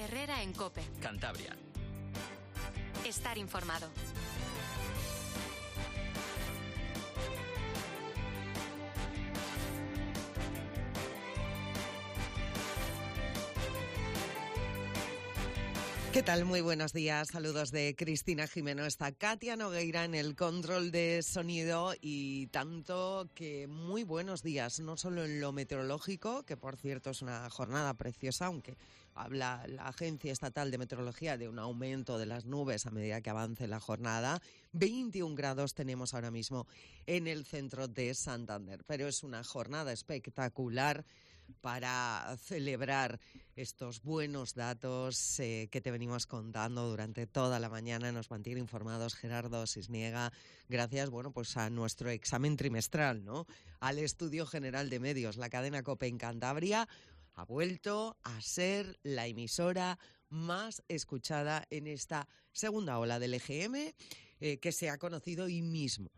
Herrera en COPE. Cantabria. Estar informado. ¿Qué tal? Muy buenos días. Saludos de Cristina Jimeno. Está Katia Nogueira en el control de sonido y tanto que muy buenos días, no solo en lo meteorológico, que por cierto es una jornada preciosa, aunque habla la Agencia Estatal de Meteorología de un aumento de las nubes a medida que avance la jornada. 21 grados tenemos ahora mismo en el centro de Santander, pero es una jornada espectacular para celebrar estos buenos datos que te venimos contando durante toda la mañana. Nos mantiene informados Gerardo Sisniega, gracias, pues a nuestro examen trimestral, ¿no? Al Estudio General de Medios, la cadena COPE en Cantabria ha vuelto a ser la emisora más escuchada en esta segunda ola del EGM, que se ha conocido hoy mismo.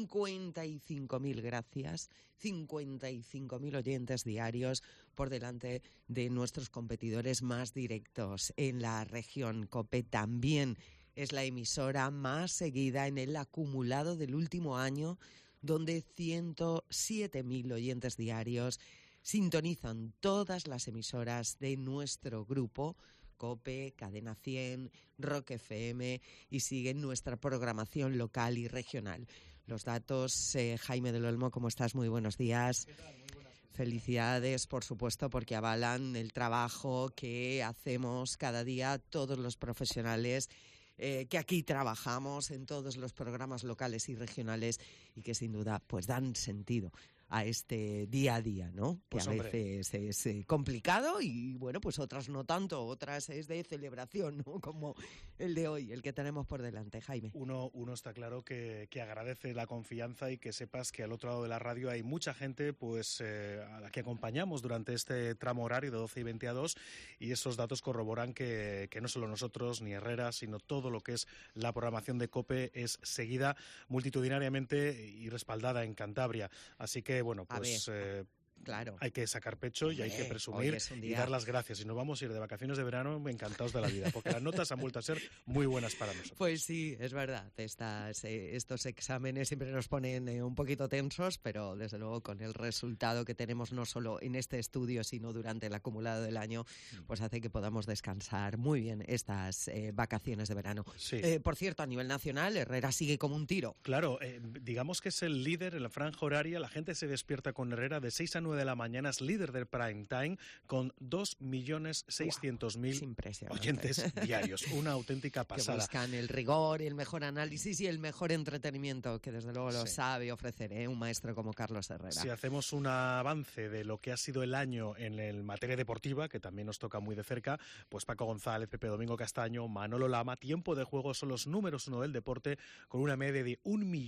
55.000 gracias, 55.000 oyentes diarios por delante de nuestros competidores más directos en la región. COPE también es la emisora más seguida en el acumulado del último año, donde 107.000 oyentes diarios sintonizan todas las emisoras de nuestro grupo, COPE, Cadena 100, Rock FM, y siguen nuestra programación local y regional. Los datos, Jaime del Olmo, ¿cómo estás? Muy buenos días. ¿Qué tal? Muy buenas días. Felicidades, por supuesto, porque avalan el trabajo que hacemos cada día todos los profesionales que aquí trabajamos en todos los programas locales y regionales y que sin duda pues dan sentido a este día a día, ¿no? Pues, que a veces es complicado y pues otras no tanto, otras es de celebración, ¿no? Como el de hoy, el que tenemos por delante, Jaime. Uno está claro que agradece la confianza y que sepas que al otro lado de la radio hay mucha gente a la que acompañamos durante este tramo horario de 12 y 20 a 2, y esos datos corroboran que no solo nosotros ni Herrera, sino todo lo que es la programación de COPE es seguida multitudinariamente y respaldada en Cantabria. Así que claro, hay que sacar pecho y hay que presumir y dar las gracias. Y nos vamos a ir de vacaciones de verano encantados de la vida, porque las notas han vuelto a ser muy buenas para nosotros. Pues sí, es verdad. Estos exámenes siempre nos ponen un poquito tensos, pero desde luego con el resultado que tenemos no solo en este estudio, sino durante el acumulado del año, pues hace que podamos descansar muy bien estas vacaciones de verano. Sí. Por cierto, a nivel nacional, Herrera sigue como un tiro. Claro, digamos que es el líder en la franja horaria. La gente se despierta con Herrera de 6 a 9 de la mañana, es líder del prime time con 2.600.000 oyentes diarios. Una auténtica pasada. Que buscan el rigor, el mejor análisis y el mejor entretenimiento, que desde luego lo sabe ofrecer un maestro como Carlos Herrera. Si hacemos un avance de lo que ha sido el año en materia deportiva, que también nos toca muy de cerca, pues Paco González, Pepe Domingo Castaño, Manolo Lama, Tiempo de Juego son los números uno del deporte con una media de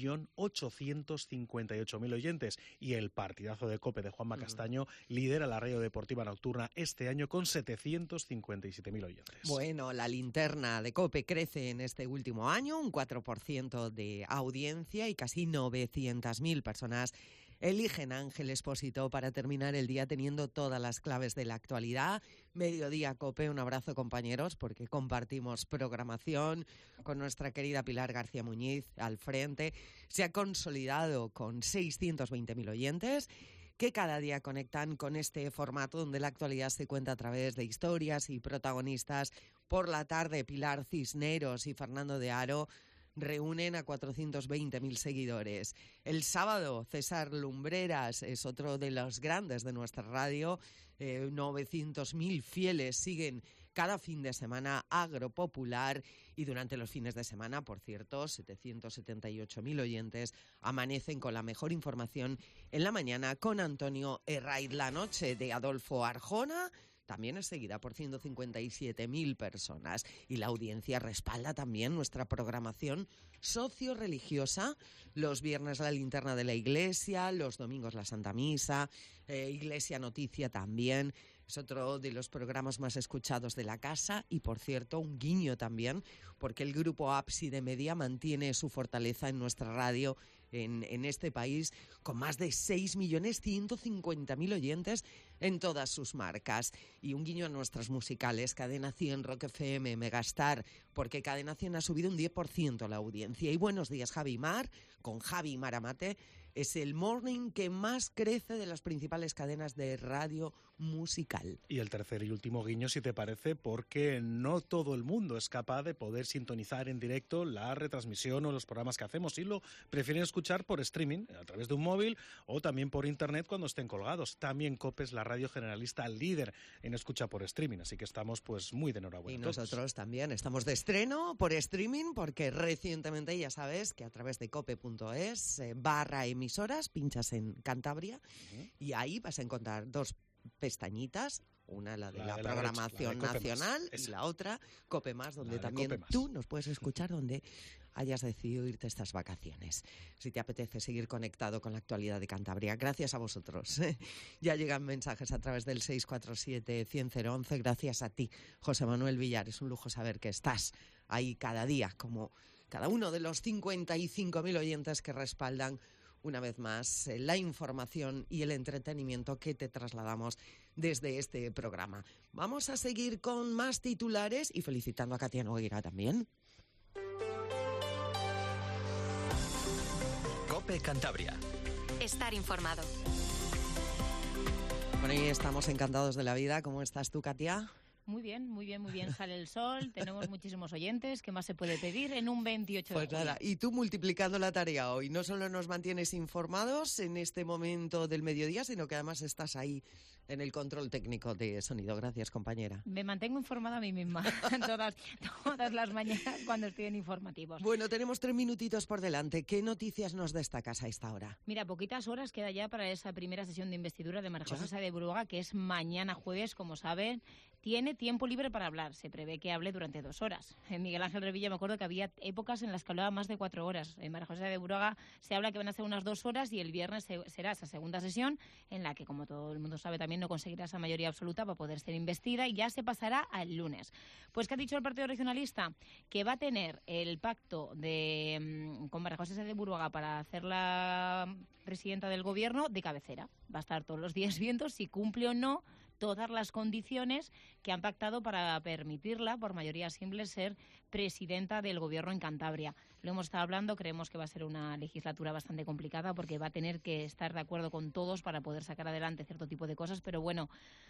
1.858.000 oyentes, y el partidazo de COPE de Juanma Castaño lidera la radio deportiva nocturna este año con 757.000 oyentes. Bueno, la linterna de COPE crece en este último año, un 4% de audiencia, y casi 900.000 personas eligen a Ángel Expósito para terminar el día teniendo todas las claves de la actualidad. Mediodía COPE, un abrazo, compañeros, porque compartimos programación con nuestra querida Pilar García Muñiz al frente. Se ha consolidado con 620.000 oyentes que cada día conectan con este formato donde la actualidad se cuenta a través de historias y protagonistas. Por la tarde, Pilar Cisneros y Fernando de Haro reúnen a 420.000 seguidores. El sábado, César Lumbreras es otro de los grandes de nuestra radio. 900.000 fieles siguen cada fin de semana Agropopular, y durante los fines de semana, por cierto, 778.000 oyentes amanecen con la mejor información en la mañana con Antonio Herraiz. La noche de Adolfo Arjona también es seguida por 157.000 personas, y la audiencia respalda también nuestra programación socio-religiosa. Los viernes la linterna de la Iglesia, los domingos la Santa Misa, Iglesia Noticia también. Es otro de los programas más escuchados de la casa, y por cierto un guiño también, porque el grupo Ábside Media mantiene su fortaleza en nuestra radio en este país con más de 6.150.000 oyentes en todas sus marcas. Y un guiño a nuestras musicales, Cadena 100, Rock FM, Megastar, porque Cadena 100 ha subido un 10% la audiencia. Y Buenos Días, Javi y Mar, con Javi y Mar Amate, es el morning que más crece de las principales cadenas de radio musical. Y el tercer y último guiño, si te parece, porque no todo el mundo es capaz de poder sintonizar en directo la retransmisión o los programas que hacemos y lo prefieren escuchar por streaming, a través de un móvil o también por internet cuando estén colgados. También COPE es la radio generalista líder en escucha por streaming, así que estamos pues muy de enhorabuena. Y nosotros también estamos de estreno por streaming porque recientemente ya sabes que a través de cope.es /emisoras pinchas en Cantabria y ahí vas a encontrar dos pestañitas, una la de la programación nacional y la otra Cope Más, donde también tú nos puedes escuchar donde hayas decidido irte estas vacaciones. Si te apetece seguir conectado con la actualidad de Cantabria, gracias a vosotros. Ya llegan mensajes a través del 647-100-011. Gracias a ti, José Manuel Villar. Es un lujo saber que estás ahí cada día, como cada uno de los 55.000 oyentes que respaldan una vez más la información y el entretenimiento que te trasladamos desde este programa. Vamos a seguir con más titulares y felicitando a Katia Nogueira también. COPE Cantabria. Estar informado. Bueno, y estamos encantados de la vida. ¿Cómo estás tú, Katia? Muy bien, muy bien, muy bien. Sale el sol, tenemos muchísimos oyentes. ¿Qué más se puede pedir en un 28 de julio? Pues nada, y tú multiplicando la tarea hoy. No solo nos mantienes informados en este momento del mediodía, sino que además estás ahí en el control técnico de sonido. Gracias, compañera. Me mantengo informada a mí misma todas las mañanas cuando estoy en informativos. Bueno, tenemos 3 minutitos por delante. ¿Qué noticias nos destacas a esta hora? Mira, poquitas horas queda ya para esa primera sesión de investidura de María José Sáez de Buruaga, que es mañana jueves, como saben. Tiene tiempo libre para hablar. Se prevé que hable durante 2 horas. En Miguel Ángel Revilla me acuerdo que había épocas en las que hablaba más de 4 horas. En María José Sáez de Buruaga se habla que van a ser unas 2 horas y el viernes será esa segunda sesión en la que, como todo el mundo sabe, también no conseguirá esa mayoría absoluta para poder ser investida y ya se pasará al lunes. Pues ¿qué ha dicho el Partido Regionalista? Que va a tener el pacto con María José Sáez de Buruaga para hacer la presidenta del Gobierno de cabecera. Va a estar todos los días viendo si cumple o no todas las condiciones que han pactado para permitirla, por mayoría simple, ser presidenta del Gobierno en Cantabria. Lo hemos estado hablando, creemos que va a ser una legislatura bastante complicada porque va a tener que estar de acuerdo con todos para poder sacar adelante cierto tipo de cosas, pero bueno,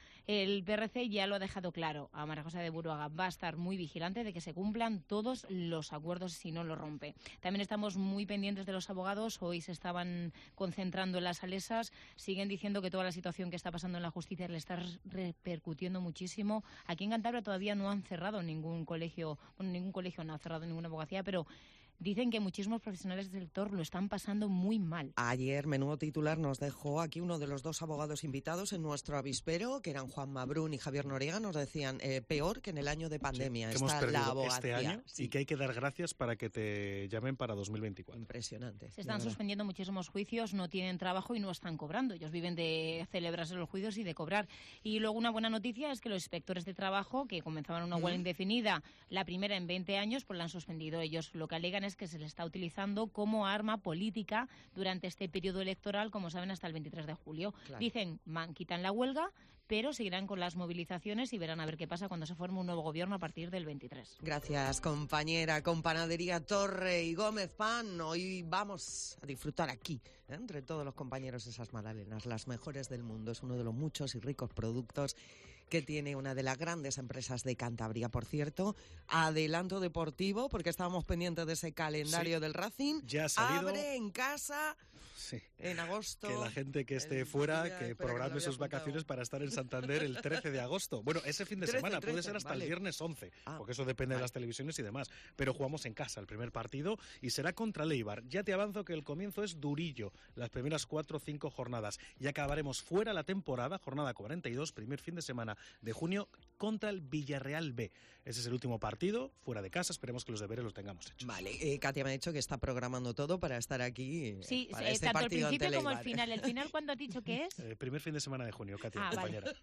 el PRC ya lo ha dejado claro. A María José de Buruaga va a estar muy vigilante de que se cumplan todos los acuerdos si no lo rompe. También estamos muy pendientes de los abogados. Hoy se estaban concentrando en las salesas. Siguen diciendo que toda la situación que está pasando en la justicia le está repercutiendo muchísimo. Aquí en Cantabria todavía no han cerrado ningún colegio no ha cerrado ninguna abogacía, pero dicen que muchísimos profesionales del sector lo están pasando muy mal. Ayer, menudo titular, nos dejó aquí uno de los 2 abogados invitados en nuestro avispero, que eran Juan Mabrún y Javier Noriega. Nos decían peor que en el año de pandemia. Sí, que está hemos perdido la abogacía. Este año y que hay que dar gracias para que te llamen para 2024. Impresionante. Se están suspendiendo muchísimos juicios, no tienen trabajo y no están cobrando. Ellos viven de celebrarse los juicios y de cobrar. Y luego una buena noticia es que los inspectores de trabajo, que comenzaban una huelga indefinida, la primera en 20 años, pues la han suspendido. Ellos lo que alegan es que se les está utilizando como arma política durante este periodo electoral, como saben, hasta el 23 de julio. Claro. Dicen, quitan la huelga, pero seguirán con las movilizaciones y verán a ver qué pasa cuando se forme un nuevo gobierno a partir del 23. Gracias, compañera. Con Panadería Torre y Gómez Pan, hoy vamos a disfrutar aquí, entre todos los compañeros, esas magdalenas, las mejores del mundo. Es uno de los muchos y ricos productos que tiene una de las grandes empresas de Cantabria. Por cierto, adelanto deportivo, porque estábamos pendientes de ese calendario del Racing. Ya ha salido. Abre en casa. Sí. En agosto. Que la gente que esté fuera, que programe sus vacaciones para estar en Santander el 13 de agosto. Bueno, ese fin de semana puede ser hasta el viernes 11, porque eso depende de las televisiones y demás. Pero jugamos en casa el primer partido y será contra el Eibar. Ya te avanzo que el comienzo es durillo, las primeras 4 o 5 jornadas. Y acabaremos fuera la temporada, jornada 42, primer fin de semana de junio, contra el Villarreal B. Ese es el último partido, fuera de casa. Esperemos que los deberes los tengamos hechos. Vale, Katia me ha dicho que está programando todo para estar aquí. Sí, para este tanto el partido principio como el Eibar. final. ¿El final cuándo has dicho que es? Primer fin de semana de junio, Katia, compañera. Vale.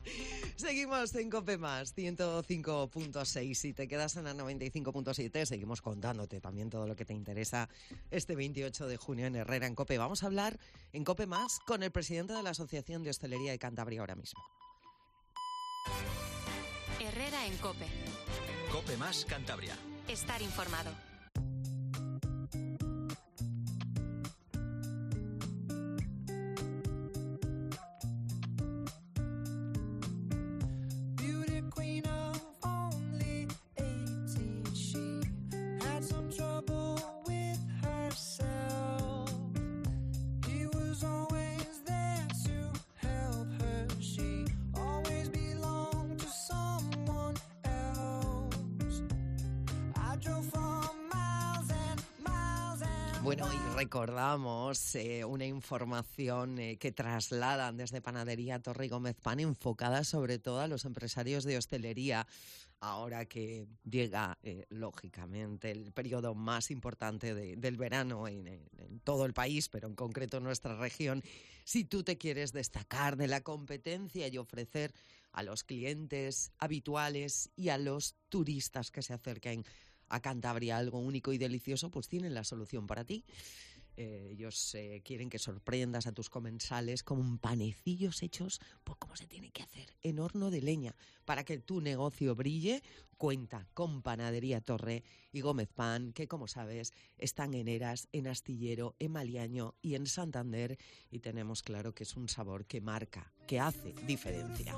Seguimos en COPE+, 105.6. Si te quedas en la 95.7, seguimos contándote también todo lo que te interesa este 28 de junio en Herrera, en COPE. Vamos a hablar en COPE+, con el presidente de la Asociación de Hostelería de Cantabria ahora mismo. Herrera en COPE. COPE+ Cantabria. Estar informado. Bueno, y recordamos una información que trasladan desde Panadería Torre y Gómez Pan, enfocada sobre todo a los empresarios de hostelería, ahora que llega, lógicamente, el periodo más importante del verano en todo el país, pero en concreto en nuestra región. Si tú te quieres destacar de la competencia y ofrecer a los clientes habituales y a los turistas que se acerquen a Cantabria algo único y delicioso, pues tienen la solución para ti. Ellos quieren que sorprendas a tus comensales con panecillos hechos, pues como se tiene que hacer, en horno de leña. Para que tu negocio brille, cuenta con Panadería Torre y Gómez Pan, que como sabes, están en Eras, en Astillero, en Maliaño y en Santander. Y tenemos claro que es un sabor que marca, que hace diferencia.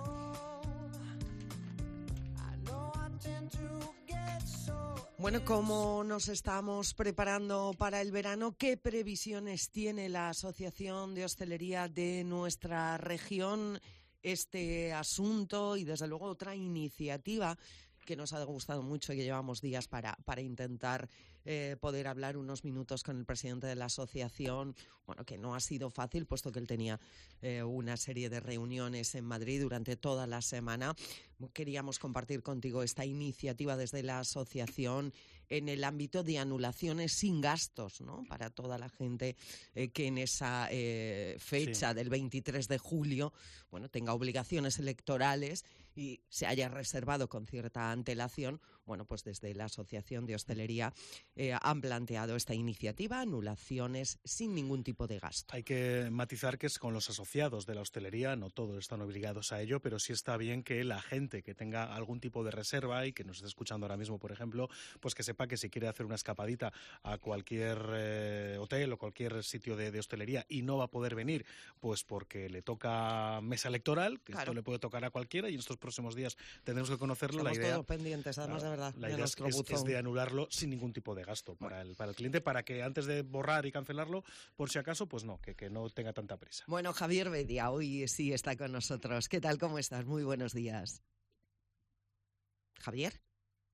Bueno, ¿cómo nos estamos preparando para el verano? ¿Qué previsiones tiene la Asociación de Hostelería de nuestra región? Este asunto y, desde luego, otra iniciativa que nos ha gustado mucho y que llevamos días para intentar poder hablar unos minutos con el presidente de la asociación. Bueno, que no ha sido fácil, puesto que él tenía una serie de reuniones en Madrid durante toda la semana. Queríamos compartir contigo esta iniciativa desde la asociación en el ámbito de anulaciones sin gastos, ¿no? Para toda la gente que en esa fecha del 23 de julio, bueno, tenga obligaciones electorales y se haya reservado con cierta antelación. Bueno, pues desde la Asociación de Hostelería han planteado esta iniciativa, anulaciones sin ningún tipo de gasto. Hay que matizar que es con los asociados de la hostelería, no todos están obligados a ello, pero sí está bien que la gente que tenga algún tipo de reserva y que nos esté escuchando ahora mismo, por ejemplo, pues que sepa que si quiere hacer una escapadita a cualquier hotel o cualquier sitio de hostelería y no va a poder venir, pues porque le toca mesa electoral, que claro, esto le puede tocar a cualquiera y en estos próximos días tendremos que conocerlo. Estamos la idea, todos pendientes, además, de verdad. La idea es de anularlo sin ningún tipo de gasto para el cliente, para que antes de borrar y cancelarlo, por si acaso, pues no, que no tenga tanta prisa. Bueno, Javier Bedia hoy sí está con nosotros. ¿Qué tal? ¿Cómo estás? Muy buenos días. Javier.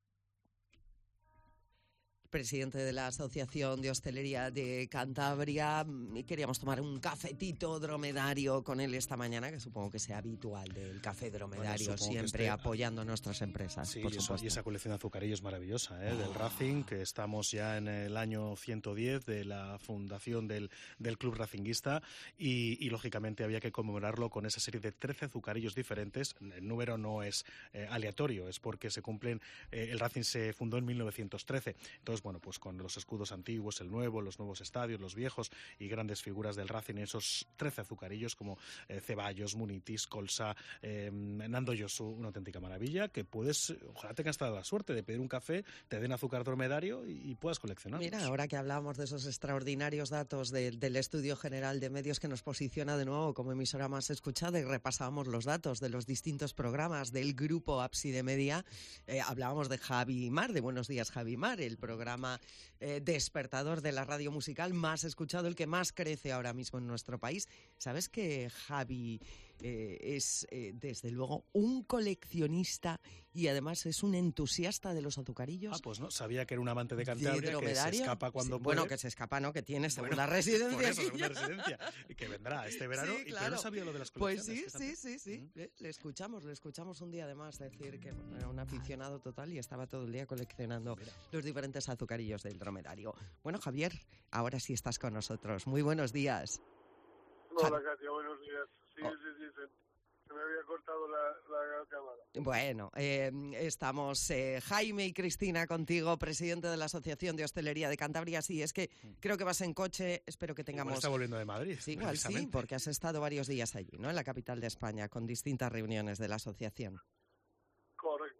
Presidente de la Asociación de Hostelería de Cantabria, y queríamos tomar un cafetito dromedario con él esta mañana, que supongo que sea habitual del café dromedario, bueno, siempre apoyando a nuestras empresas. Sí, por supuesto. Y esa colección de azucarillos maravillosa, del Racing, que estamos ya en el año 110 de la fundación del Club Racinguista y lógicamente había que conmemorarlo con esa serie de 13 azucarillos diferentes. El número no es aleatorio, es porque se cumplen, el Racing se fundó en 1913, entonces bueno, pues con los escudos antiguos, el nuevo, los nuevos estadios, los viejos y grandes figuras del Racing, esos 13 azucarillos como Ceballos, Munitis, Colsa, Nando Yosu, una auténtica maravilla, que puedes, ojalá tengas toda la suerte de pedir un café, te den azúcar dromedario y puedas coleccionarlos. Mira, ahora que hablábamos de esos extraordinarios datos del Estudio General de Medios que nos posiciona de nuevo como emisora más escuchada, y repasábamos los datos de los distintos programas del grupo Ábside Media, hablábamos de Javi Mar, de Buenos Días Javi Mar, el programa despertador de la radio musical más escuchado, el que más crece ahora mismo en nuestro país. ¿Sabes que Javi es desde luego un coleccionista y además es un entusiasta de los azucarillos? Ah, pues no, sabía que era un amante de Cantabria, que se escapa cuando puede. Bueno, que se escapa, ¿no? Que tiene segunda residencia. Por eso, segunda residencia. Y que vendrá este verano, sí, claro. Y que no sabía lo de las colecciones. Pues sí. Le escuchamos un día además decir que era un aficionado total y estaba todo el día coleccionando los diferentes azucarillos del dromedario. Bueno, Javier, ahora sí estás con nosotros. Muy buenos días. Hola, Katia, buenos días. Sí. Se me había cortado la llamada. Bueno, estamos Jaime y Cristina contigo, presidente de la Asociación de Hostelería de Cantabria. Sí, es que creo que vas en coche, espero que tengamos... Está volviendo de Madrid. Sí, igual sí, porque has estado varios días allí, ¿no? En la capital de España, con distintas reuniones de la asociación. Correcto,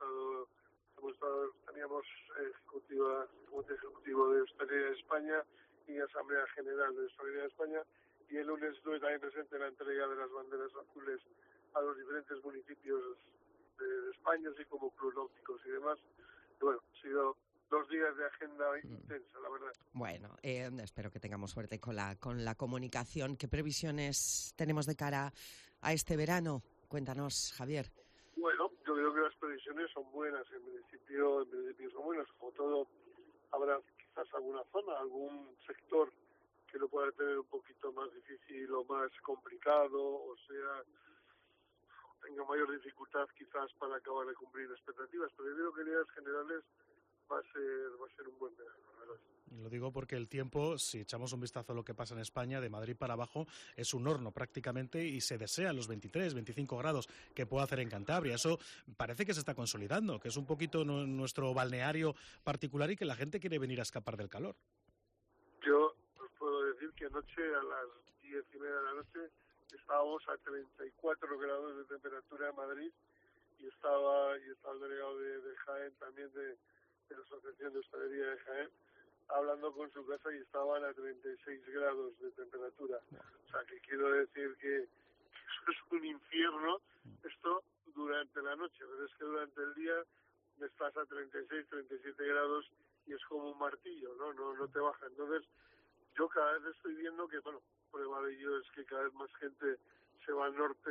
teníamos Comité Ejecutivo de Hostelería de España y Asamblea General de Hostelería de España, y el lunes estuve también presente en la entrega de las banderas azules a los diferentes municipios de España, así como clubes náuticos y demás. Y bueno, ha sido 2 días de agenda intensa, la verdad. Bueno, espero que tengamos suerte con la comunicación. ¿Qué previsiones tenemos de cara a este verano? Cuéntanos, Javier. Bueno, yo creo que las previsiones son buenas, en principio son buenas. Como todo, habrá quizás alguna zona, algún sector que lo pueda tener un poquito más difícil o más complicado, o sea, tenga mayor dificultad quizás para acabar de cumplir expectativas, pero yo creo que en líneas generales va a ser un buen verano, la verdad. Lo digo porque el tiempo, si echamos un vistazo a lo que pasa en España, de Madrid para abajo, es un horno prácticamente, y se desean los 23, 25 grados que puede hacer en Cantabria. Eso parece que se está consolidando, que es un poquito nuestro balneario particular y que la gente quiere venir a escapar del calor. Yo os puedo decir que anoche a las 10:30 de la noche estábamos a 34 grados de temperatura en Madrid, y estaba el delegado de Jaén, también de la Asociación de Hostelería de Jaén, hablando con su casa, y estaban a 36 grados de temperatura. O sea, que quiero decir que eso es un infierno, esto durante la noche, pero es que durante el día estás a 36, 37 grados y es como un martillo, no te baja. Entonces, yo cada vez estoy viendo que, bueno, prueba de ello es que cada vez más gente se va al norte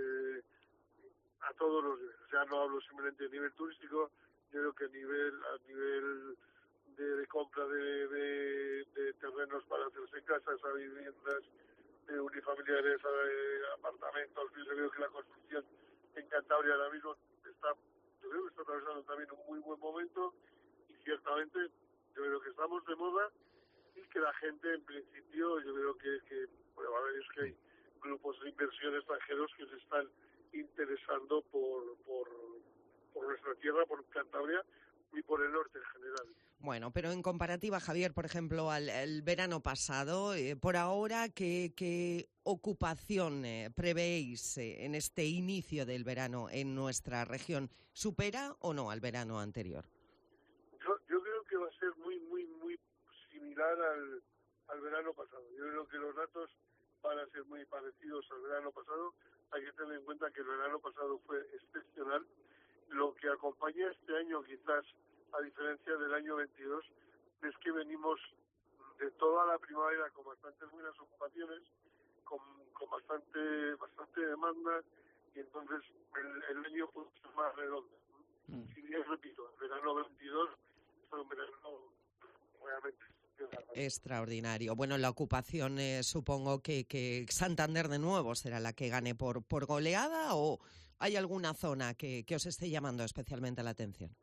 a todos los niveles. Ya no hablo simplemente de nivel turístico, yo creo que a nivel de compra de terrenos para hacerse casas, a viviendas unifamiliares, a apartamentos. Yo creo que la construcción en Cantabria ahora mismo yo creo que está atravesando también un muy buen momento, y ciertamente yo creo que estamos de moda, y que la gente, en principio, yo creo que bueno, a ver, es que hay grupos de inversión extranjeros que se están interesando por nuestra tierra, por Cantabria y por el norte en general. Bueno, pero en comparativa, Javier, por ejemplo, al verano pasado, por ahora, ¿qué ocupación prevéis en este inicio del verano en nuestra región? ¿Supera o no al verano anterior? Yo creo que va a ser muy similar al verano pasado. Yo creo que los datos van a ser muy parecidos al verano pasado. Hay que tener en cuenta que el verano pasado fue excepcional. Lo que acompaña este año, quizás a diferencia del año 22, es que venimos de toda la primavera con bastantes buenas ocupaciones, con bastante demanda, y entonces el año puede ser más redondo. Si bien, repito, el verano 22 fue un verano realmente extraordinario. Bueno, la ocupación supongo que Santander de nuevo será la que gane por goleada, ¿o hay alguna zona que os esté llamando especialmente la atención?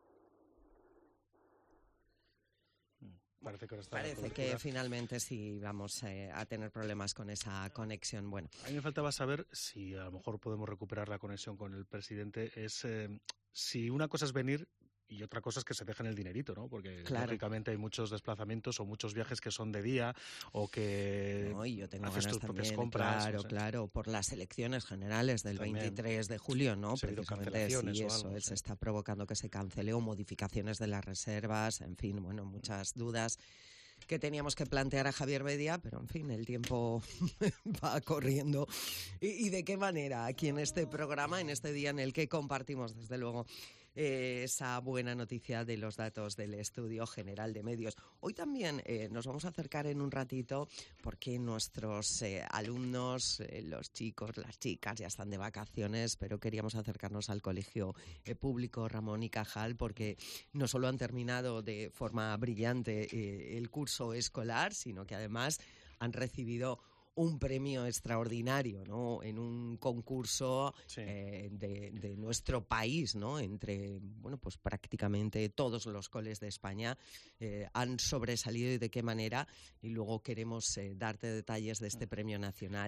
Parece que finalmente sí vamos a tener problemas con esa conexión. Bueno, a mí me faltaba saber si a lo mejor podemos recuperar la conexión con el presidente. Es si una cosa es venir y otra cosa es que se dejen el dinerito, ¿no? Porque lógicamente hay muchos desplazamientos o muchos viajes que son de día, o que yo tengo haces ganas tus propias también, compras. Claro, por las elecciones generales del también 23 de julio, ¿no? Precisamente sí, eso se está provocando que se cancele, o modificaciones de las reservas, en fin, bueno, muchas dudas que teníamos que plantear a Javier Bedia, pero en fin, el tiempo va corriendo. ¿Y de qué manera? Aquí en este programa, en este día en el que compartimos, desde luego, esa buena noticia de los datos del Estudio General de Medios. Hoy también nos vamos a acercar en un ratito, porque nuestros alumnos, los chicos, las chicas ya están de vacaciones, pero queríamos acercarnos al Colegio Público Ramón y Cajal, porque no solo han terminado de forma brillante el curso escolar, sino que además han recibido un premio extraordinario, ¿no? En un concurso de nuestro país, ¿no? Entre, bueno, pues prácticamente todos los coles de España han sobresalido, y de qué manera. Y luego queremos darte detalles de este premio nacional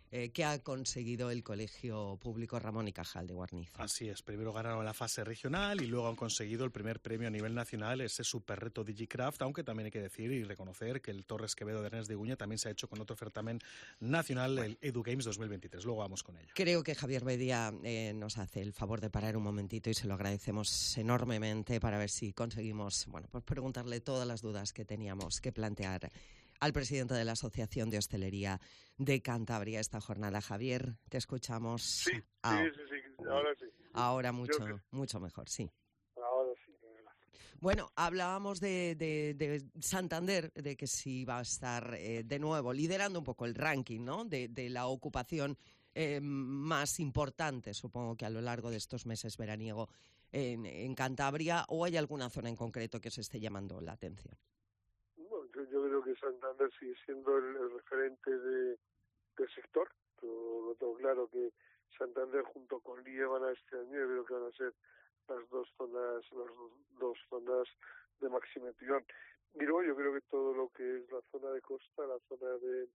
que ha conseguido el Colegio Público Ramón y Cajal de Guarnizo. Así es, primero ganaron la fase regional y luego han conseguido el primer premio a nivel nacional, ese super reto DigiCraft, aunque también hay que decir y reconocer que el Torres Quevedo de Ernest de Guña también se ha hecho con otro certamen nacional, el EduGames 2023. Luego vamos con ello. Creo que Javier Bedia nos hace el favor de parar un momentito y se lo agradecemos enormemente para ver si conseguimos, pues preguntarle todas las dudas que teníamos que plantear al presidente de la Asociación de Hostelería de Cantabria esta jornada. Javier, te escuchamos. Sí, ahora sí. Ahora mucho mejor, sí. Ahora sí. Bueno, hablábamos de Santander, de que sí va a estar de nuevo liderando un poco el ranking, ¿no? De la ocupación más importante, supongo que a lo largo de estos meses veraniego en Cantabria, ¿o hay alguna zona en concreto que se esté llamando la atención? Yo creo que Santander sigue siendo el referente del sector, pero lo tengo claro que Santander junto con Liébana este año yo creo que van a ser las dos zonas de máxima tirón. Y luego yo creo que todo lo que es la zona de costa, la zona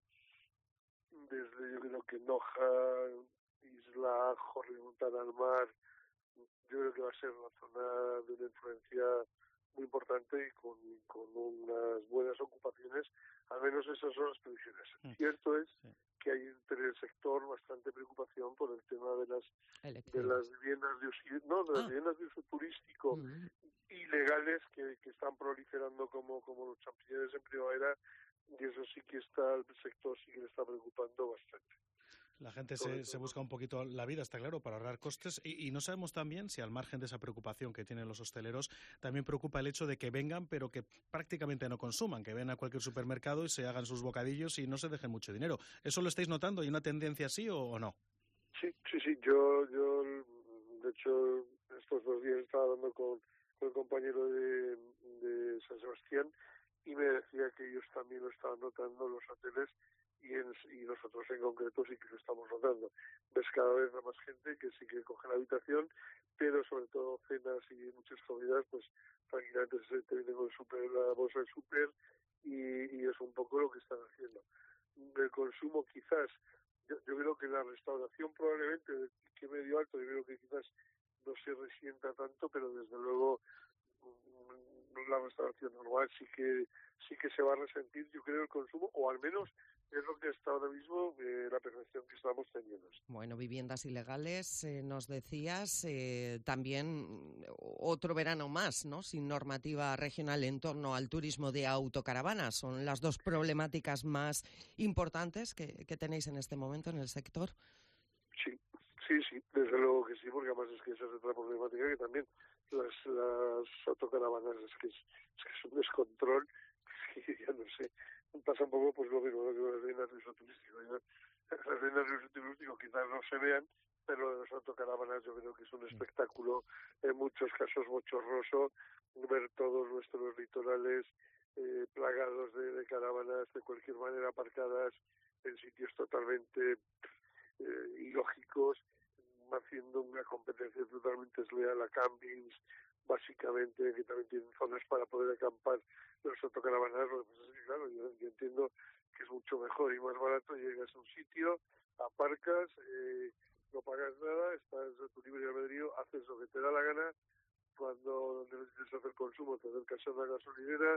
desde yo creo que Noja, Isla, Jorge Montana al mar, yo creo que va a ser una zona de una influencia muy importante y con unas buenas ocupaciones, al menos esas son las previsiones. Cierto es que hay entre el sector bastante preocupación por el tema de las viviendas de uso turístico ilegales que están proliferando como los champiñones en primavera, y eso sí que el sector sí que le está preocupando bastante. La gente se busca un poquito la vida, está claro, para ahorrar costes y no sabemos también si al margen de esa preocupación que tienen los hosteleros, también preocupa el hecho de que vengan pero que prácticamente no consuman, que ven a cualquier supermercado y se hagan sus bocadillos y no se dejen mucho dinero. ¿Eso lo estáis notando? ¿Hay una tendencia así o no? Sí. Yo de hecho, estos 2 días estaba hablando con el compañero de San Sebastián y me decía que ellos también lo estaban notando, los hoteles, y nosotros en concreto sí que lo estamos notando. Ves cada vez más gente que sí que coge la habitación, pero sobre todo cenas y muchas comidas, pues tranquilamente se te viene con la bolsa del súper y es un poco lo que están haciendo. El consumo quizás, yo creo que la restauración probablemente, que medio alto, yo creo que quizás no se resienta tanto, pero desde luego la restauración normal sí que se va a resentir, yo creo, el consumo, o al menos es lo que está ahora mismo la percepción que estamos teniendo. Bueno, viviendas ilegales, nos decías, también otro verano más, ¿no? Sin normativa regional en torno al turismo de autocaravanas. Son las dos problemáticas más importantes que tenéis en este momento en el sector. Sí, desde luego que sí, porque además es que esa es otra problemática que también las autocaravanas es que es un descontrol, es que ya no sé, pasa un poco pues lo mismo que las reinas de uso turístico. Las reinas de uso turístico quizás no se vean, pero las autocaravanas yo creo que es un espectáculo en muchos casos bochornoso, ver todos nuestros litorales plagados de caravanas de cualquier manera aparcadas en sitios totalmente ilógicos, haciendo una competencia totalmente desleal a campings, básicamente, que también tienen zonas para poder acampar los autocaravanas. Lo que pasa es que, claro, yo entiendo que es mucho mejor y más barato, llegas a un sitio, aparcas, no pagas nada, estás a tu libre albedrío, haces lo que te da la gana, cuando necesites hacer consumo, te acercas a una gasolinera,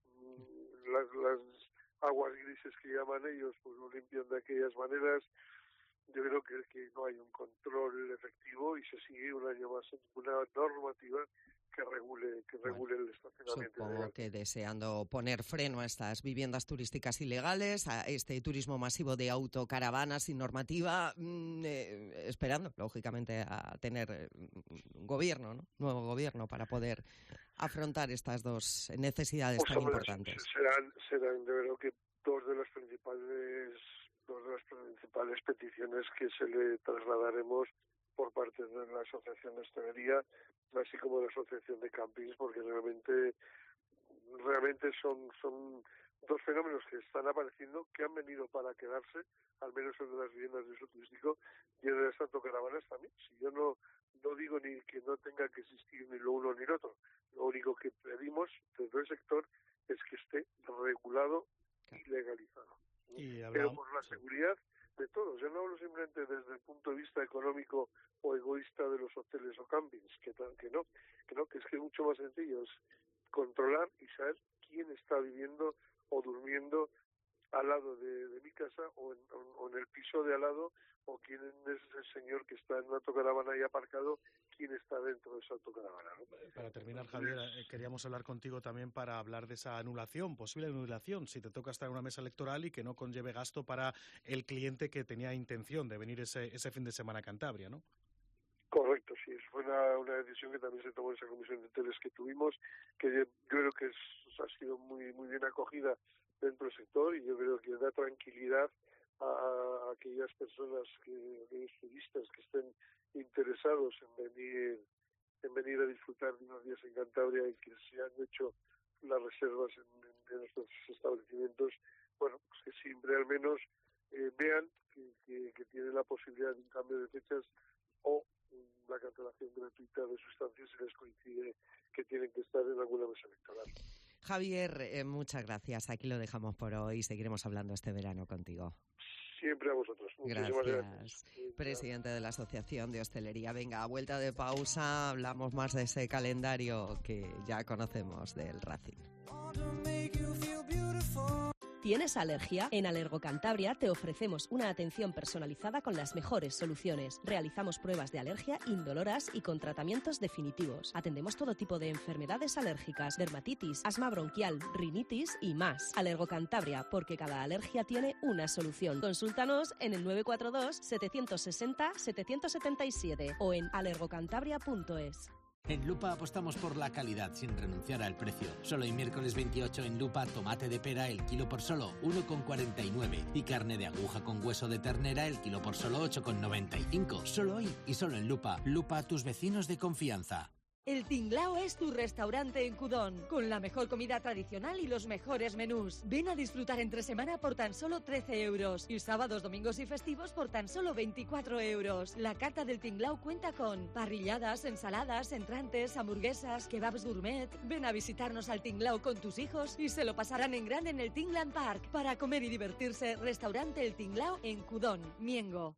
las aguas grises que llaman ellos, pues lo limpian de aquellas maneras. Yo creo que no hay un control efectivo y se sigue un año más una normativa que regule el estacionamiento. Supongo que deseando poner freno a estas viviendas turísticas ilegales, a este turismo masivo de autocaravanas sin normativa, esperando, lógicamente, a tener un gobierno, ¿no? Nuevo gobierno para poder afrontar estas dos necesidades tan importantes. Serán, yo creo que dos de las principales peticiones que se le trasladaremos por parte de la Asociación de Hostelería, así como de la Asociación de Campings, porque realmente son dos fenómenos que están apareciendo, que han venido para quedarse, al menos el de las viviendas de uso turístico y el de las autocaravanas también. Si yo no digo ni que no tenga que existir ni lo uno ni lo otro, lo único que pedimos desde el sector es que esté regulado y legalizado. Pero por la seguridad todos. Yo no hablo simplemente desde el punto de vista económico o egoísta de los hoteles o campings, que es que es mucho más sencillo, es controlar y saber quién está viviendo o durmiendo al lado de mi casa o en el piso de al lado, o quién es el señor que está en una autocaravana ahí aparcado, quién está dentro de esa autocaravana, ¿no? Para terminar, Javier, queríamos hablar contigo también para hablar de esa anulación, posible anulación, si te toca estar en una mesa electoral y que no conlleve gasto para el cliente que tenía intención de venir ese fin de semana a Cantabria, ¿no? Correcto, sí, fue una decisión que también se tomó en esa comisión de hoteles que tuvimos, que yo creo que ha sido muy bien acogida dentro del sector, y yo creo que da tranquilidad a aquellas personas, aquellos turistas que estén interesados en venir a disfrutar de unos días en Cantabria y que se han hecho las reservas en nuestros establecimientos, bueno, pues que siempre al menos vean que tienen la posibilidad de un cambio de fechas o la cancelación gratuita de sus estancias si les coincide que tienen que estar en alguna mesa electoral. Javier, muchas gracias. Aquí lo dejamos por hoy. Seguiremos hablando este verano contigo. Siempre a vosotros. Muchísimas gracias. Presidente de la Asociación de Hostelería. Venga, a vuelta de pausa hablamos más de ese calendario que ya conocemos del Racing. ¿Tienes alergia? En Alergo Cantabria te ofrecemos una atención personalizada con las mejores soluciones. Realizamos pruebas de alergia indoloras y con tratamientos definitivos. Atendemos todo tipo de enfermedades alérgicas, dermatitis, asma bronquial, rinitis y más. Alergo Cantabria, porque cada alergia tiene una solución. Consúltanos en el 942 760 777 o en alergocantabria.es. En Lupa apostamos por la calidad sin renunciar al precio. Solo el miércoles 28 en Lupa, tomate de pera el kilo por solo 1,49 y carne de aguja con hueso de ternera el kilo por solo 8,95. Solo hoy y solo en Lupa. Lupa, tus vecinos de confianza. El Tinglao es tu restaurante en Cudón, con la mejor comida tradicional y los mejores menús. Ven a disfrutar entre semana por tan solo 13 euros y sábados, domingos y festivos por tan solo 24 euros. La carta del Tinglao cuenta con parrilladas, ensaladas, entrantes, hamburguesas, kebabs gourmet. Ven a visitarnos al Tinglao con tus hijos y se lo pasarán en grande en el Tingland Park. Para comer y divertirse, restaurante El Tinglao en Cudón, Miengo.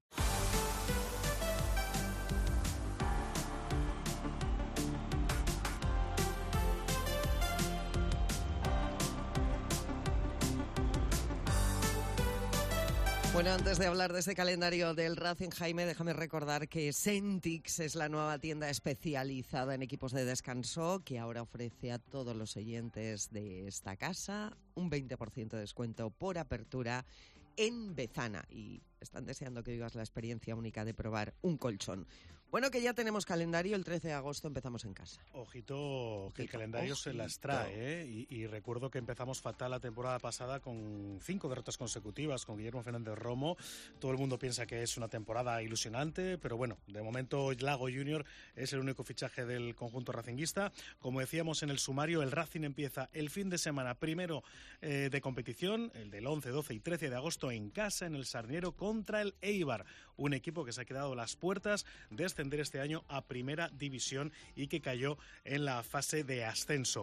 Bueno, antes de hablar de ese calendario del Racing, Jaime, déjame recordar que Sentix es la nueva tienda especializada en equipos de descanso que ahora ofrece a todos los oyentes de esta casa un 20% de descuento por apertura en Bezana. Y están deseando que vivas la experiencia única de probar un colchón. Bueno, que ya tenemos calendario, el 13 de agosto empezamos en casa. Ojito, que el calendario se las trae, ¿eh? Y recuerdo que empezamos fatal la temporada pasada con 5 derrotas consecutivas con Guillermo Fernández Romo. Todo el mundo piensa que es una temporada ilusionante, pero bueno, de momento Lago Junior es el único fichaje del conjunto racinguista. Como decíamos en el sumario, el Racing empieza el fin de semana primero de competición, el del 11, 12 y 13 de agosto en casa, en el Sarniero, contra el Eibar, un equipo que se ha quedado a las puertas de ascender este año a Primera División y que cayó en la fase de ascenso.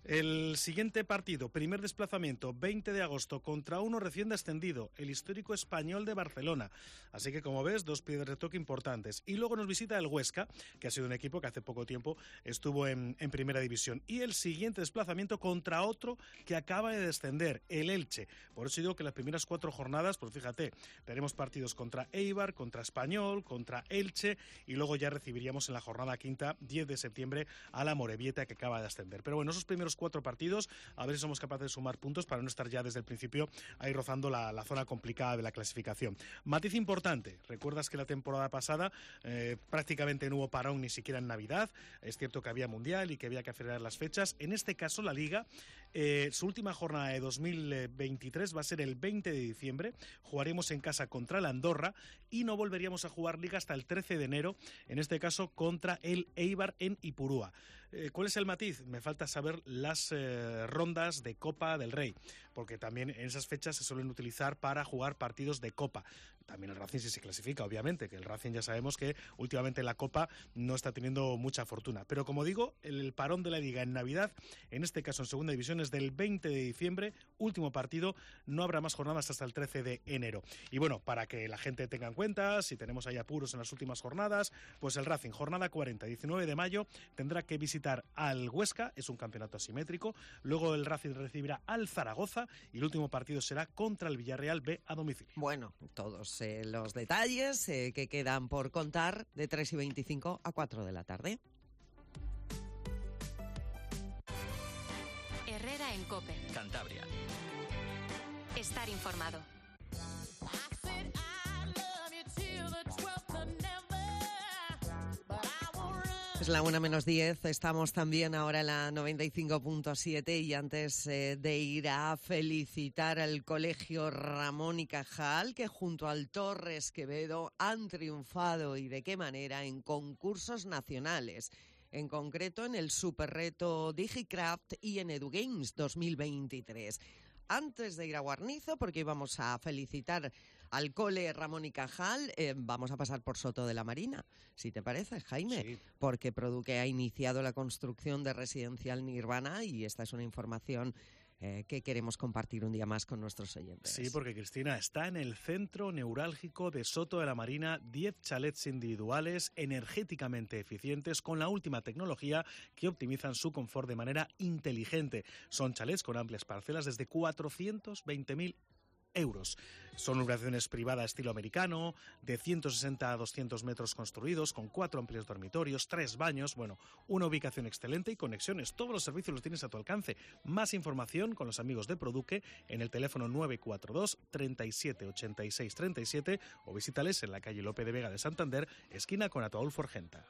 El siguiente partido, primer desplazamiento, 20 de agosto, contra uno recién descendido, el histórico Español de Barcelona. Así que, como ves, 2 piedras de toque importantes. Y luego nos visita el Huesca, que ha sido un equipo que hace poco tiempo estuvo en Primera División. Y el siguiente desplazamiento contra otro que acaba de descender, el Elche. Por eso digo que las primeras 4 jornadas, pues fíjate, tenemos partidos contra Eibar, contra Español, contra Elche, y luego ya recibiríamos en la jornada quinta, 10 de septiembre, a la Morevieta, que acaba de ascender. Pero bueno, esos primeros 4 partidos, a ver si somos capaces de sumar puntos para no estar ya desde el principio ahí rozando la zona complicada de la clasificación. Matiz importante, recuerdas que la temporada pasada prácticamente no hubo parón ni siquiera en Navidad, es cierto que había Mundial y que había que acelerar las fechas. En este caso la Liga, su última jornada de 2023 va a ser el 20 de diciembre, jugaremos en casa contra el Andorra y no volveríamos a jugar Liga hasta el 13 de enero, en este caso contra el Eibar en Ipurúa. ¿Cuál es el matiz? Me falta saber las rondas de Copa del Rey. porque también en esas fechas se suelen utilizar para jugar partidos de Copa. También el Racing sí se clasifica, obviamente, que el Racing ya sabemos que últimamente la Copa no está teniendo mucha fortuna. Pero como digo, el parón de la Liga en Navidad, en este caso en Segunda División, es del 20 de diciembre, último partido, no habrá más jornadas hasta el 13 de enero. Y bueno, para que la gente tenga en cuenta, si tenemos ahí apuros en las últimas jornadas, pues el Racing, jornada 40, 19 de mayo, tendrá que visitar al Huesca, es un campeonato asimétrico, luego el Racing recibirá al Zaragoza y el último partido será contra el Villarreal B a domicilio. Bueno, todos los detalles que quedan por contar de 3:25 a 4 de la tarde. Herrera en COPE. Cantabria. Estar informado. Es la 1:10, estamos también ahora en la 95.7 y antes de ir a felicitar al Colegio Ramón y Cajal, que junto al Torres Quevedo han triunfado y de qué manera en concursos nacionales, en concreto en el Superreto DigiCraft y en EduGames 2023. Antes de ir a Guarnizo, porque íbamos a felicitar al Cole Ramón y Cajal, vamos a pasar por Soto de la Marina, si te parece, Jaime, sí. Porque Produque ha iniciado la construcción de Residencial Nirvana y esta es una información que queremos compartir un día más con nuestros oyentes. Sí, porque Cristina, está en el centro neurálgico de Soto de la Marina 10 chalets individuales energéticamente eficientes con la última tecnología que optimizan su confort de manera inteligente. Son chalets con amplias parcelas desde 420.000 euros. Son urbanizaciones privadas estilo americano, de 160 a 200 metros construidos, con 4 amplios dormitorios, 3 baños, bueno, una ubicación excelente y conexiones. Todos los servicios los tienes a tu alcance. Más información con los amigos de Produque en el teléfono 942 37 86 37 o visítales en la calle Lope de Vega de Santander, esquina con Ataúlfo Argenta.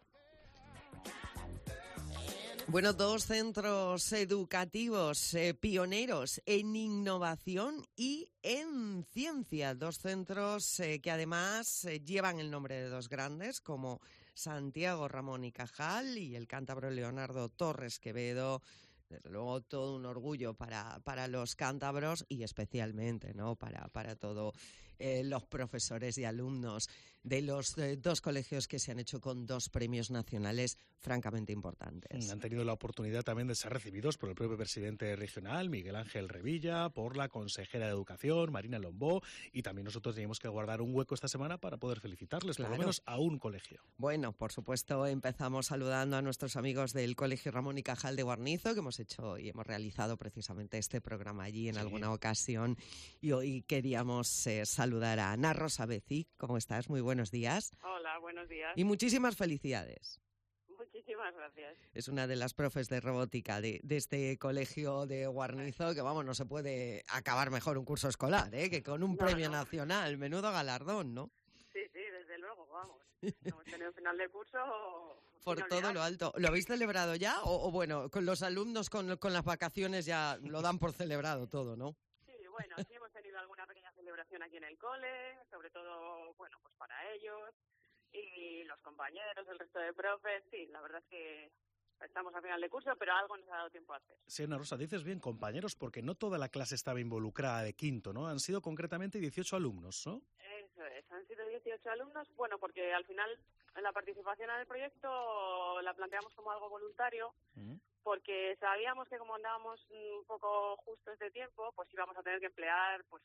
Bueno, 2 centros educativos pioneros en innovación y en ciencia. 2 centros que además llevan el nombre de 2 grandes como Santiago Ramón y Cajal y el cántabro Leonardo Torres Quevedo. Desde luego todo un orgullo para los cántabros y especialmente, ¿no?, para todos los profesores y alumnos de los 2 colegios que se han hecho con 2 premios nacionales francamente importantes. Han tenido la oportunidad también de ser recibidos por el propio presidente regional, Miguel Ángel Revilla, por la consejera de Educación, Marina Lombó, y también nosotros teníamos que guardar un hueco esta semana para poder felicitarles, Claro. por lo menos a un colegio. Bueno, por supuesto, empezamos saludando a nuestros amigos del Colegio Ramón y Cajal de Guarnizo, que hemos hecho y hemos realizado precisamente este programa allí en alguna ocasión, y hoy queríamos saludar a Ana Rosa Beci. ¿Cómo estás? Muy buenos días. Hola, buenos días. Y muchísimas felicidades. Muchísimas gracias. Es una de las profes de robótica de este colegio de Guarnizo, que vamos, no se puede acabar mejor un curso escolar, que con un premio nacional. Menudo galardón, ¿no? Sí, desde luego, vamos. Hemos tenido final de curso por todo lo alto. ¿Lo habéis celebrado ya? O bueno, con los alumnos con las vacaciones ya lo dan por celebrado todo, ¿no? Sí, bueno, sí hemos tenido alguna pequeña celebración aquí en el cole, sobre todo, bueno, pues para ellos y los compañeros, el resto de profes. Sí, la verdad es que estamos a final de curso, pero algo nos ha dado tiempo a hacer. Sí, Ana Rosa, dices bien, compañeros, porque no toda la clase estaba involucrada de quinto, ¿no? Han sido concretamente 18 alumnos, ¿no? Eso es, han sido 18 alumnos, bueno, porque al final la participación en el proyecto la planteamos como algo voluntario, porque sabíamos que como andábamos un poco justos de tiempo, pues íbamos a tener que emplear pues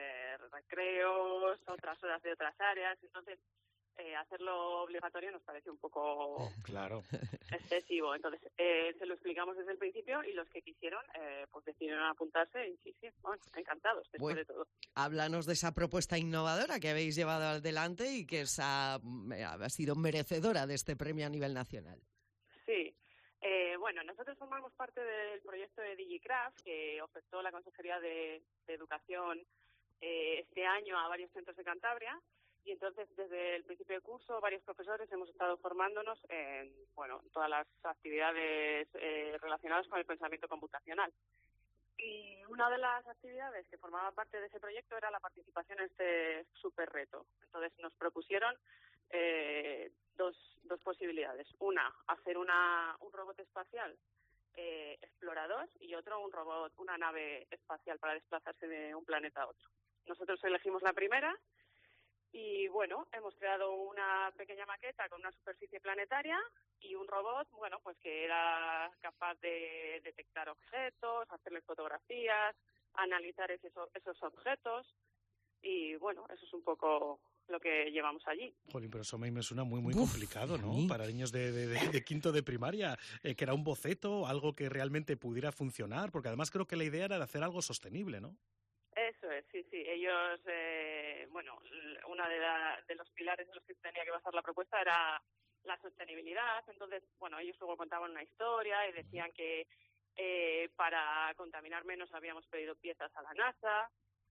recreos, otras horas de otras áreas, entonces hacerlo obligatorio nos parece un poco excesivo. Entonces se lo explicamos desde el principio y los que quisieron pues decidieron apuntarse y sí, bueno, encantados después de todo. Háblanos de esa propuesta innovadora que habéis llevado adelante y que ha sido merecedora de este premio a nivel nacional. Sí. Bueno, nosotros formamos parte del proyecto de DigiCraft que ofertó la Consejería de Educación este año a varios centros de Cantabria. Y entonces, desde el principio del curso, varios profesores hemos estado formándonos en todas las actividades relacionadas con el pensamiento computacional. Y una de las actividades que formaba parte de ese proyecto era la participación en este super reto. Entonces, nos propusieron dos posibilidades. Una, hacer un robot espacial explorador y otro un robot, una nave espacial para desplazarse de un planeta a otro. Nosotros elegimos la primera y, bueno, hemos creado una pequeña maqueta con una superficie planetaria y un robot, bueno, pues que era capaz de detectar objetos, hacerle fotografías, analizar esos objetos y, bueno, eso es un poco lo que llevamos allí. Jolín, pero eso me suena muy complicado, ¿no? Para niños de quinto de primaria, que era un boceto, algo que realmente pudiera funcionar, porque además creo que la idea era de hacer algo sostenible, ¿no? Eso es, sí. Ellos, bueno, una de los pilares en los que tenía que basar la propuesta era la sostenibilidad. Entonces, bueno, ellos luego contaban una historia y decían que para contaminar menos habíamos pedido piezas a la NASA.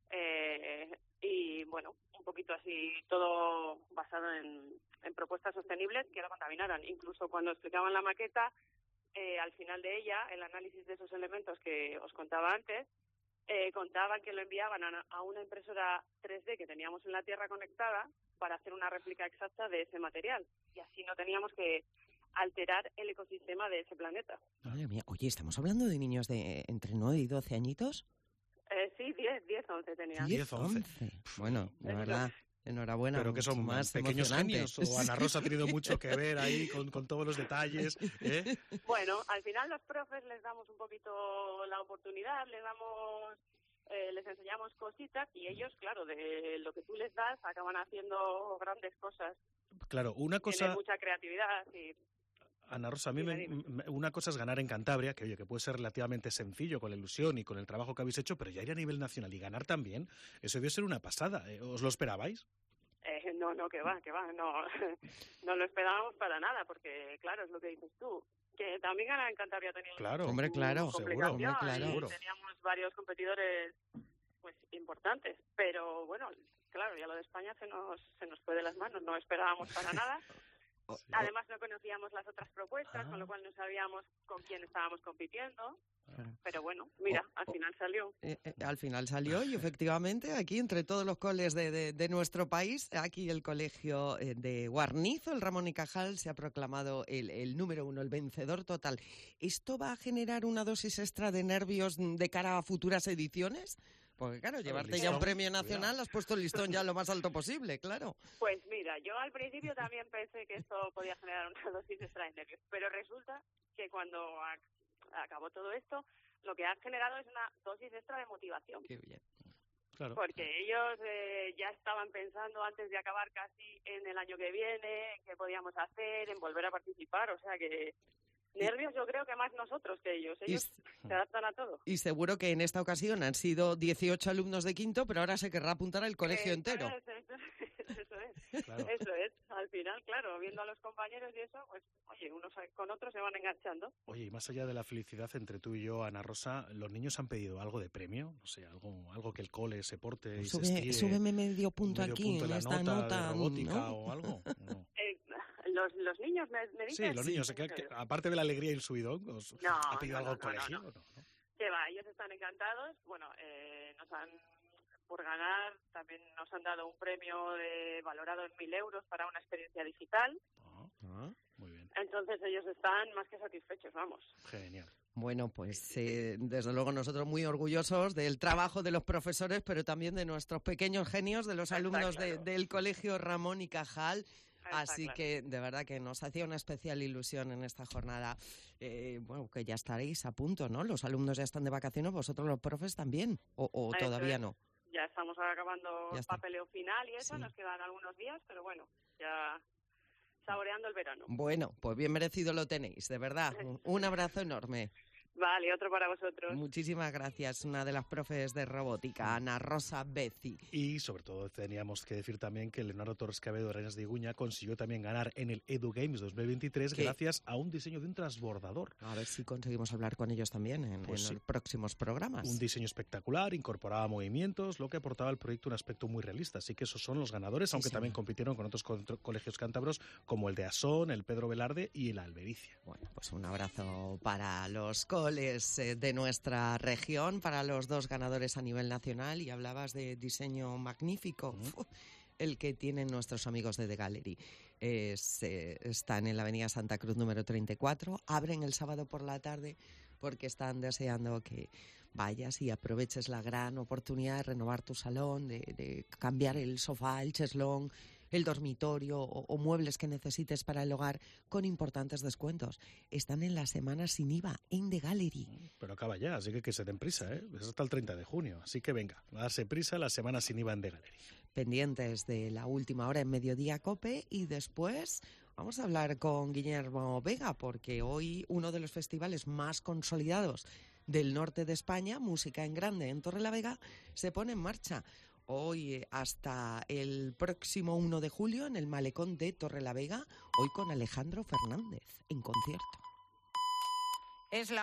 Y bueno, un poquito así, todo basado en propuestas sostenibles que no contaminaran. Incluso cuando explicaban la maqueta, al final de ella, el análisis de esos elementos que os contaba antes, contaban que lo enviaban a una impresora 3D que teníamos en la Tierra conectada para hacer una réplica exacta de ese material. Y así no teníamos que alterar el ecosistema de ese planeta. Madre mía, oye, ¿estamos hablando de niños de entre 9 y 12 añitos? Sí, 10, 11 tenían. 10, 11. Bueno, de verdad, enhorabuena. Pero que son más pequeños genios, o Ana Rosa ha tenido mucho que ver ahí con todos los detalles, ¿eh? Bueno, al final los profes les damos un poquito la oportunidad, les enseñamos cositas y ellos, claro, de lo que tú les das acaban haciendo grandes cosas. Claro, una cosa... Tienen mucha creatividad y... Ana Rosa, a mí una cosa es ganar en Cantabria, que oye, que puede ser relativamente sencillo con la ilusión y con el trabajo que habéis hecho, pero ya ir a nivel nacional y ganar también, eso debe ser una pasada. ¿Os lo esperabais? No, que va, no lo esperábamos para nada, porque claro, es lo que dices tú, que también ganar en Cantabria tenía hombre, claro, seguro. Teníamos varios competidores pues importantes, pero bueno, claro, ya lo de España se nos fue de las manos, no esperábamos para nada. Además no conocíamos las otras propuestas, con lo cual no sabíamos con quién estábamos compitiendo. Pero bueno, mira, al final salió. Al final salió y efectivamente aquí entre todos los coles de nuestro país, aquí el colegio de Guarnizo, el Ramón y Cajal, se ha proclamado el número 1, el vencedor total. ¿Esto va a generar una dosis extra de nervios de cara a futuras ediciones? Porque claro, llevarte ya un premio nacional, has puesto el listón ya lo más alto posible, claro. Pues mira, yo al principio también pensé que esto podía generar una dosis extra de nervios, pero resulta que cuando acabó todo esto, lo que ha generado es una dosis extra de motivación. Qué bien. Claro. Porque ellos ya estaban pensando antes de acabar casi en el año que viene, en qué podíamos hacer, en volver a participar, o sea que... Nervios yo creo que más nosotros que ellos. Ellos se adaptan a todo. Y seguro que en esta ocasión han sido 18 alumnos de quinto, pero ahora se querrá apuntar al colegio entero. Eso es. Claro. Eso es. Al final, claro, viendo a los compañeros y eso, pues, oye, unos con otros se van enganchando. Oye, y más allá de la felicidad entre tú y yo, Ana Rosa, ¿los niños han pedido algo de premio? No sé, algo que el cole se porte y se estire. Súbeme medio punto aquí, en esta nota. De robótica, ¿no? O algo. No. Los niños me dicen... Sí, los niños, que aparte de la alegría y el subidón, ¿ha pedido algo al colegio? No. Que va, ellos están encantados. Bueno, por ganar, también nos han dado un premio valorado en 1.000 euros para una experiencia digital. Muy bien. Entonces ellos están más que satisfechos, vamos. Genial. Bueno, pues desde luego nosotros muy orgullosos del trabajo de los profesores, pero también de nuestros pequeños genios, de los alumnos del Colegio Ramón y Cajal. Así que de verdad que nos hacía una especial ilusión en esta jornada. Bueno, que ya estaréis a punto, ¿no? Los alumnos ya están de vacaciones, vosotros los profes también, o todavía no. Ya estamos acabando el papeleo final y eso, nos quedan algunos días, pero bueno, ya saboreando el verano. Bueno, pues bien merecido lo tenéis, de verdad. Un abrazo enorme. Vale, otro para vosotros. Muchísimas gracias. Una de las profes de robótica, Ana Rosa Beci. Y sobre todo teníamos que decir también que Leonardo Torres Cabedo Arenas de Iguña consiguió también ganar en el EduGames 2023 gracias a un diseño de un transbordador. A ver si conseguimos hablar con ellos también en los próximos programas. Un diseño espectacular, incorporaba movimientos, lo que aportaba al proyecto un aspecto muy realista. Así que esos son los ganadores, aunque también compitieron con otros colegios cántabros como el de Asón, el Pedro Velarde y el Albericia. Bueno, pues un abrazo para los de nuestra región, para los dos ganadores a nivel nacional. Y hablabas de diseño magnífico, el que tienen nuestros amigos de The Gallery. Están en la avenida Santa Cruz número 34, abren el sábado por la tarde porque están deseando que vayas y aproveches la gran oportunidad de renovar tu salón, de cambiar el sofá, el cheslón, el dormitorio o muebles que necesites para el hogar con importantes descuentos. Están en la semana sin IVA en The Gallery. Pero acaba ya, así que se den prisa, ¿eh? Es hasta el 30 de junio, así que venga, a darse prisa, la semana sin IVA en The Gallery. Pendientes de la última hora en Mediodía Cope y después vamos a hablar con Guillermo Vega porque hoy uno de los festivales más consolidados del norte de España, Música en Grande en Torrelavega, se pone en marcha. Hoy hasta el próximo 1 de julio en el Malecón de Torrelavega, hoy con Alejandro Fernández en concierto. Es la